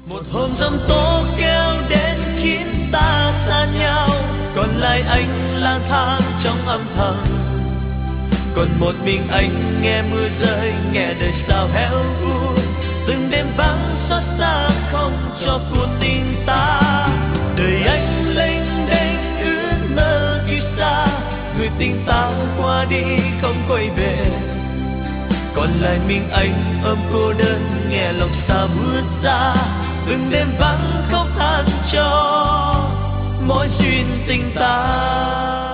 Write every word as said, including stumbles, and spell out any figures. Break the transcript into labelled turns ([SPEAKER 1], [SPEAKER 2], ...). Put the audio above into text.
[SPEAKER 1] Một hôm giông tố kéo đến khiến ta xa nhau, còn lại anh lang thang trong âm thầm. Còn một mình anh nghe mưa rơi, nghe đời sao héo úa. Từng đêm vắng xót xa không cho cuộc tình ta. Đời anh lênh đênh ước mơ khi xa, người tình ta qua đi không quay về. Còn lại mình anh ôm cô đơn, nghe lòng xa buốt ra. Từng đêm vắng khóc than cho mỗi duyên tình ta.